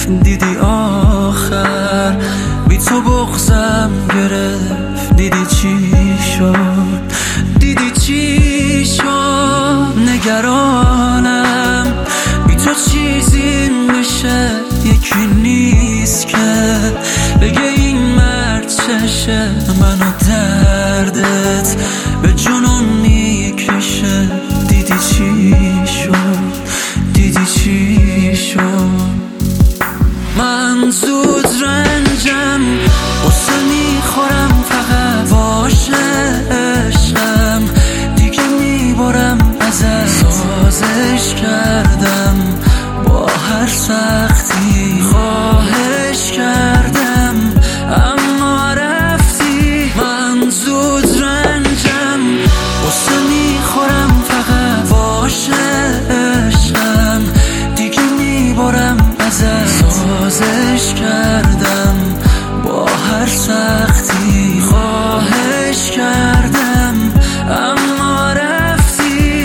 دیدی آخر بی تو بغضم گرفت. دیدی چی شد، دیدی چی شد. نگرانم بی تو چیزی میشه، یکی نیست که بگه این مرد چشه. منو دردت به جنون میکشه. دیدی چی شد، دیدی چی شد. من زود رنجم، قصه میخورم فقط باشه عشقم. دیگه میبارم ازت، سازش کردم با هر سختی. خواهش کردم اما رفتی. من زود رنجم، قصه میخورم فقط باشه عشقم. دیگه میبارم ازت، سازش کردم با هر سختی. خواهش کردم اما رفتی.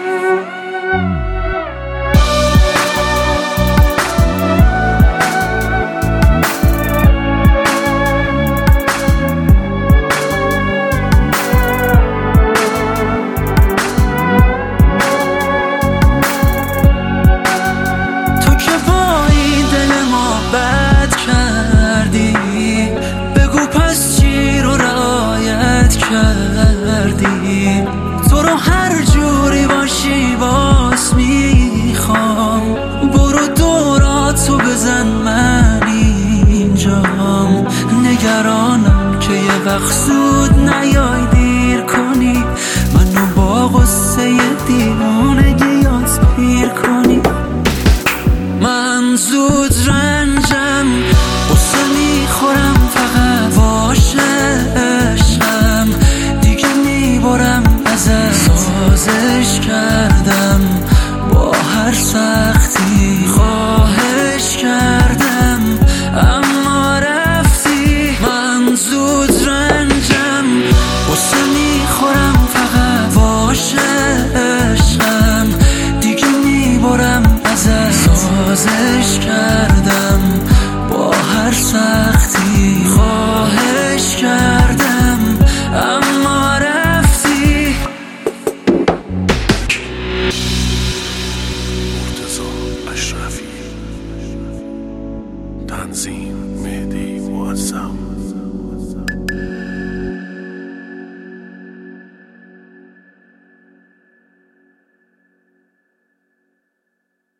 تو که با این دل ما بد کردی، بگو پس چی رو رعایت کردی. تو رو هر جوری باشی باز میخوام. برو دوراتو بزن من اینجام. نگرانم که یه وقت زود نیای دیر کنی. منو با غصه دیوانگی یاد پیر کنی. من زود رنجم، قصه میخورم فقط باشه عشقم. دیگه میبارم ازت، سازش کردم با هر سختی. خواهش کردم اما رفتی. من زود رنجم، قصه میخورم فقط باشه عشقم. دیگه میبارم ازت، سازش کردم با هر سختی. خواهش کردم اما رفتی. مرتضی اشرفی، تنظیم مهدی معظم.